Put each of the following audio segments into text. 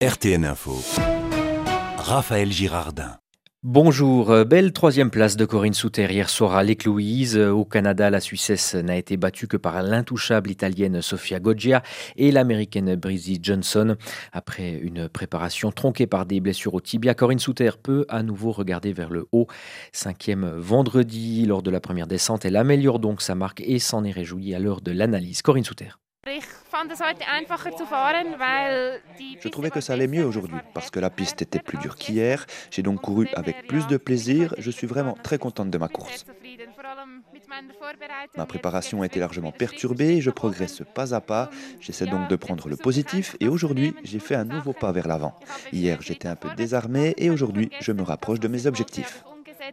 RTN Info, Raphaël Girardin. Bonjour, belle troisième place de Corinne Suter hier soir à l'Éclouise. Au Canada, la Suissesse n'a été battue que par l'intouchable italienne Sofia Goggia et l'américaine Breezy Johnson. Après une préparation tronquée par des blessures au tibia, Corinne Suter peut à nouveau regarder vers le haut. Cinquième vendredi lors de la première descente, elle améliore donc sa marque et s'en est réjouie à l'heure de l'analyse. Corinne Suter. Je trouvais que ça allait mieux aujourd'hui parce que la piste était plus dure qu'hier. J'ai donc couru avec plus de plaisir. Je suis vraiment très contente de ma course. Ma préparation a été largement perturbée et je progresse pas à pas. J'essaie donc de prendre le positif et aujourd'hui, j'ai fait un nouveau pas vers l'avant. Hier, j'étais un peu désarmé et aujourd'hui, je me rapproche de mes objectifs.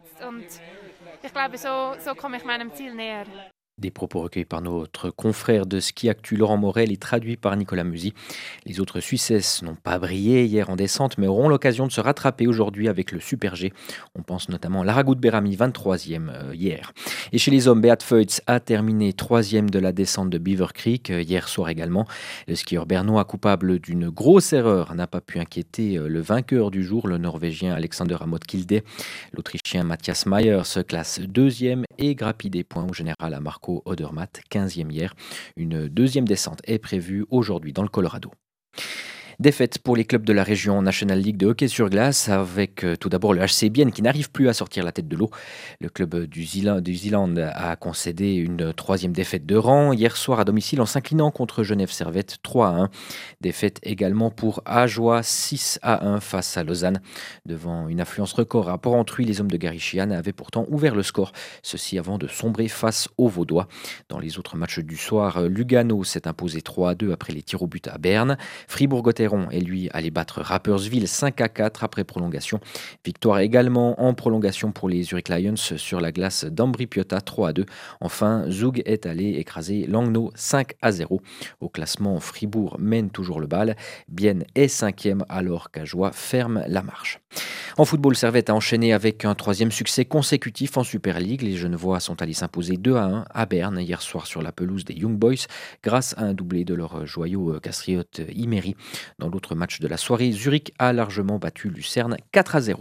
Des propos recueillis par notre confrère de Ski Actu Laurent Morel et traduits par Nicolas Musy. Les autres Suissesses n'ont pas brillé hier en descente, mais auront l'occasion de se rattraper aujourd'hui avec le Super G. On pense notamment à Lara Berami, 23e hier. Et chez les hommes, Beat Feutz a terminé 3e de la descente de Beaver Creek hier soir également. Le skieur bernois, coupable d'une grosse erreur, n'a pas pu inquiéter le vainqueur du jour, le Norvégien Alexander Amott Kilde. L'Autrichien Matthias Mayer se classe 2e et grappille des points au général à Marco Odermatt, 15e hier. Une deuxième descente est prévue aujourd'hui dans le Colorado. Défaite pour les clubs de la région National League de hockey sur glace avec tout d'abord le HC Bienne qui n'arrive plus à sortir la tête de l'eau. Le club du Zeeland a concédé une troisième défaite de rang hier soir à domicile en s'inclinant contre Genève Servette 3-1. Défaite également pour Ajoie 6-1 face à Lausanne. Devant une affluence record à Porrentruy, les hommes de Gary Sheehan avaient pourtant ouvert le score. Ceci avant de sombrer face aux Vaudois. Dans les autres matchs du soir, Lugano s'est imposé 3-2 après les tirs au but à Berne. Fribourg-Gotteron et lui allait battre Rapperswil 5-4 après prolongation. Victoire également en prolongation pour les Zurich Lions sur la glace d'Ambri Piotta 3-2. Enfin, Zug est allé écraser Langnau 5-0. Au classement, Fribourg mène toujours le bal. Bienne est 5e alors qu'Ajoie ferme la marche. En football, Servette a enchaîné avec un troisième succès consécutif en Super League. Les Genevois sont allés s'imposer 2-1 à Berne hier soir sur la pelouse des Young Boys grâce à un doublé de leur joyau castriote Imeri. Dans l'autre match de la soirée, Zurich a largement battu Lucerne 4-0.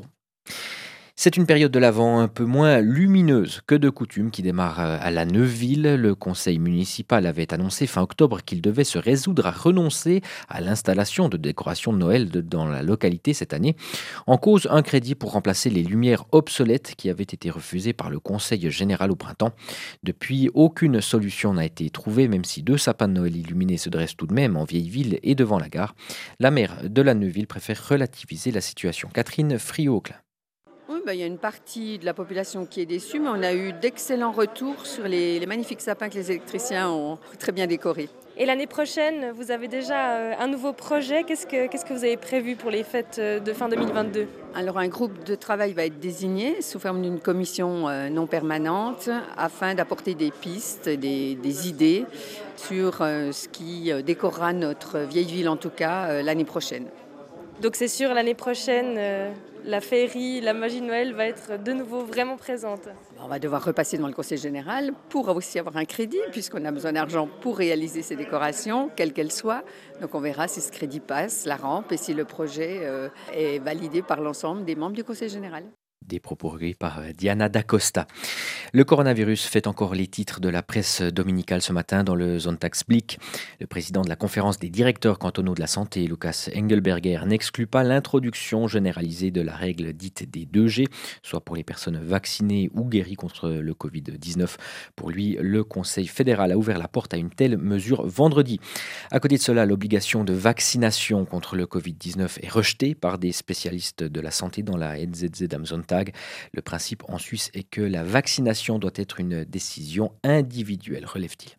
C'est une période de l'Avent un peu moins lumineuse que de coutume qui démarre à la Neuville. Le conseil municipal avait annoncé fin octobre qu'il devait se résoudre à renoncer à l'installation de décorations de Noël dans la localité cette année. En cause, un crédit pour remplacer les lumières obsolètes qui avaient été refusées par le conseil général au printemps. Depuis, aucune solution n'a été trouvée, même si 2 sapins de Noël illuminés se dressent tout de même en vieille ville et devant la gare. La maire de la Neuville préfère relativiser la situation. Catherine Friot-Auclin. Oui, il y a une partie de la population qui est déçue, mais on a eu d'excellents retours sur les magnifiques sapins que les électriciens ont très bien décorés. Et l'année prochaine, vous avez déjà un nouveau projet. Qu'est-ce que vous avez prévu pour les fêtes de fin 2022 ? Alors un groupe de travail va être désigné sous forme d'une commission non permanente afin d'apporter des pistes, des idées sur ce qui décorera notre vieille ville, en tout cas l'année prochaine. Donc c'est sûr, l'année prochaine, la féerie, la magie de Noël va être de nouveau vraiment présente. On va devoir repasser devant le conseil général pour aussi avoir un crédit, puisqu'on a besoin d'argent pour réaliser ces décorations, quelles qu'elles soient. Donc on verra si ce crédit passe, la rampe, et si le projet est validé par l'ensemble des membres du conseil général. Des propos recueillis par Diana D'Acosta. Le coronavirus fait encore les titres de la presse dominicale ce matin dans le Sonntagsblick. Le président de la conférence des directeurs cantonaux de la santé, Lucas Engelberger, n'exclut pas l'introduction généralisée de la règle dite des 2G, soit pour les personnes vaccinées ou guéries contre le Covid-19. Pour lui, le Conseil fédéral a ouvert la porte à une telle mesure vendredi. À côté de cela, l'obligation de vaccination contre le Covid-19 est rejetée par des spécialistes de la santé dans la NZZ am Sonntag. Le principe en Suisse est que la vaccination doit être une décision individuelle, relève-t-il.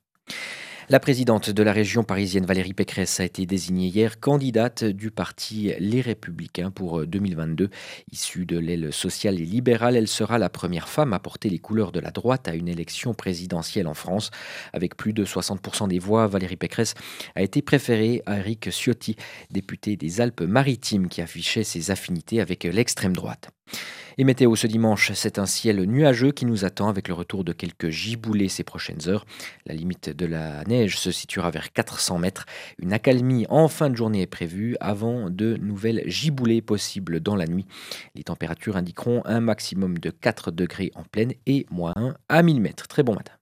La présidente de la région parisienne, Valérie Pécresse, a été désignée hier candidate du parti Les Républicains pour 2022. Issue de l'aile sociale et libérale, elle sera la première femme à porter les couleurs de la droite à une élection présidentielle en France. Avec plus de 60% des voix, Valérie Pécresse a été préférée à Éric Ciotti, député des Alpes-Maritimes, qui affichait ses affinités avec l'extrême droite. Et météo ce dimanche, c'est un ciel nuageux qui nous attend avec le retour de quelques giboulées ces prochaines heures. La limite de la neige se situera vers 400 mètres. Une accalmie en fin de journée est prévue avant de nouvelles giboulées possibles dans la nuit. Les températures indiqueront un maximum de 4 degrés en plaine et -1 à 1000 mètres. Très bon matin.